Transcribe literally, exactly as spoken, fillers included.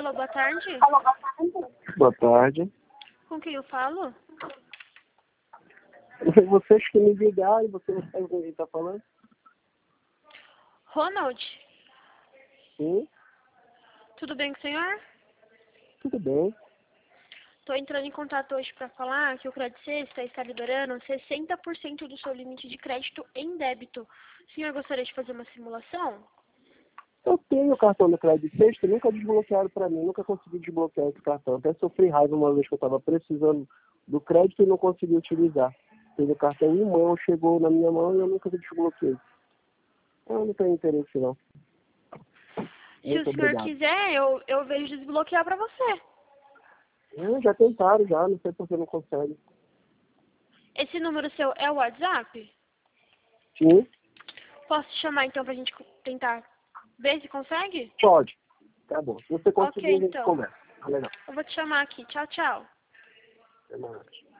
Alô, boa tarde. Boa tarde. Com quem eu falo? Vocês que me ligaram, você não sabe com quem está falando? Ronald, Sim, tudo bem com o senhor? tudo bem. Estou entrando em contato hoje para falar que o Credit Sexta está liberando sessenta por cento do seu limite de crédito em débito. O senhor gostaria de fazer uma simulação? Eu tenho o cartão do Crédito Sexta, nunca desbloquearam para mim, nunca consegui desbloquear esse cartão. Até sofri raiva uma vez que eu estava precisando do crédito e não consegui utilizar. Teve o cartão em mão, chegou na minha mão e eu nunca desbloqueei. Eu não tenho interesse não. Se Muito o senhor obrigado. quiser, eu, eu vejo desbloquear para você. Eu já tentaram já, não sei por que não consegue. Esse número seu é o WhatsApp? Sim, Posso te chamar então para a gente tentar ver se consegue? pode. Tá bom. Se você conseguir, Ok, a gente então. conversa. Tá legal. Eu vou te chamar aqui. Tchau, tchau. Até mais.